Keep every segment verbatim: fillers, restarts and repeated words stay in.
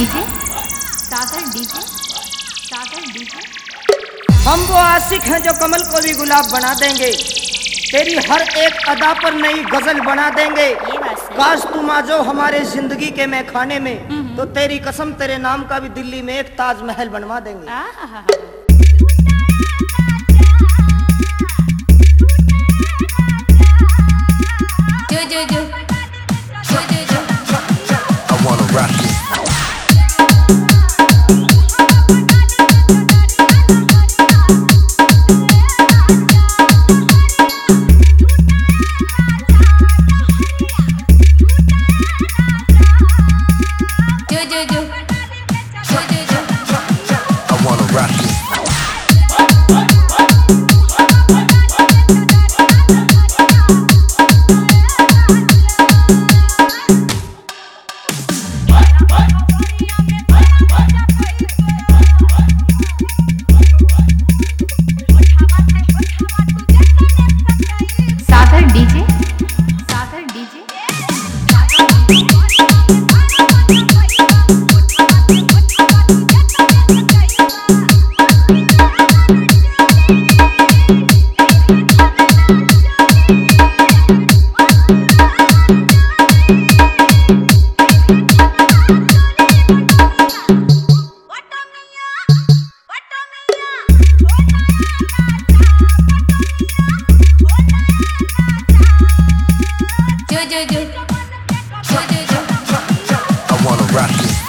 DJ Sagar DJ Sagar DJ. हम वो आशिक हैं जो कमल को भी गुलाब बना देंगे, तेरी हर एक अदा पर नई गजल बना देंगे। काश तुम आ जाओ हमारे जिंदगी के मैखाने में, तो तेरी कसम तेरे नाम का भी दिल्ली में एक ताजमहल बनवा देंगे। जो जो जो जो जो जो I wanna rock it. जो जो जो जो जो जो I wanna rock it. Sagar DJ Sagar DJ. जो जो जो जो जो जो I wanna rock it.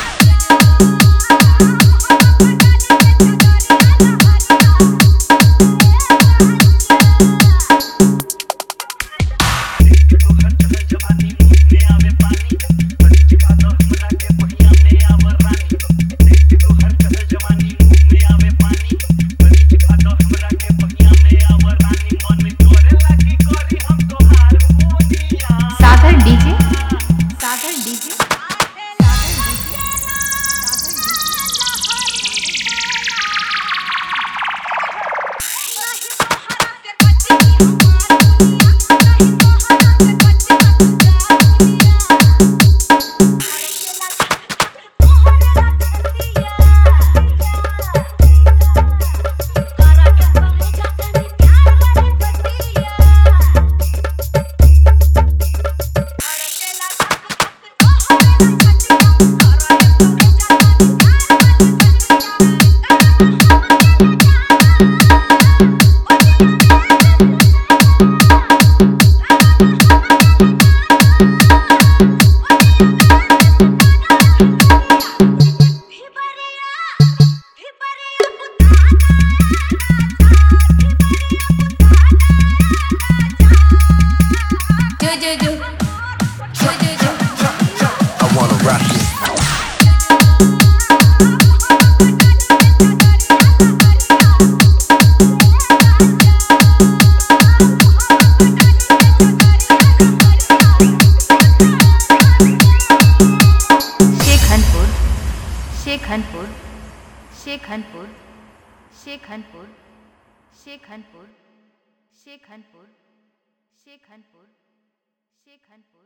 Sagar DJ Sagar DJ जो जो जो जो जो जो I wanna rock it. Shekhanpur Shekhanpur Shekhanpur Shekhanpur Shekhanpur Shekhanpur Shekhanpur Shekhanpur.